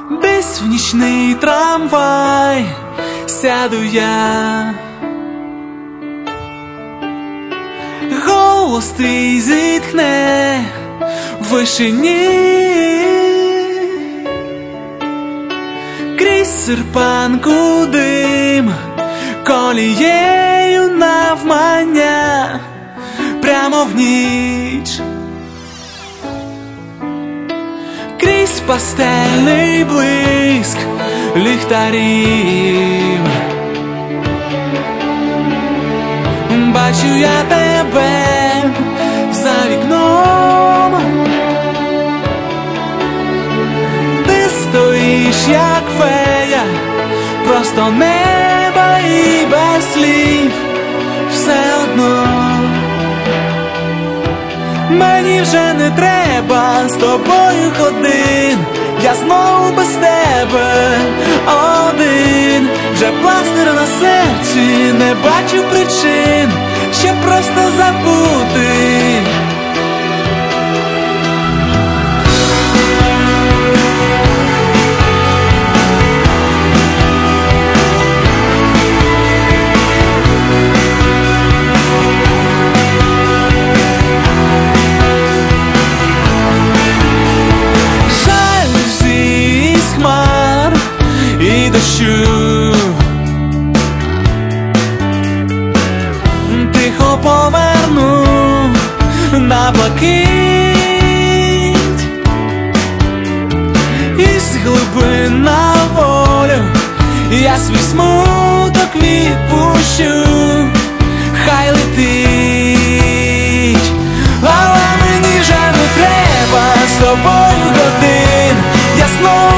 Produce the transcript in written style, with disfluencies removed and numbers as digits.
Десь в нічний трамвай сяду я, голос твій зітхне в вишині, крізь серпанку дим, колією навмання, прямо в ніч, крізь пастельний блиск ліхтарів. Бачу я тебе за вікном, ти стоїш як фея, просто неба і без слів. Все одно мені вже не треба з тобою ходин, я знову без тебе один. Вже пластир на серці, не бачу причин, щоб просто забути. Жалюзі з хмар і дощу, тихо поверну на блакить, із глибин на волю я свій смуток відпущу, хай летить. Але мені вже не треба з тобою годин, я знову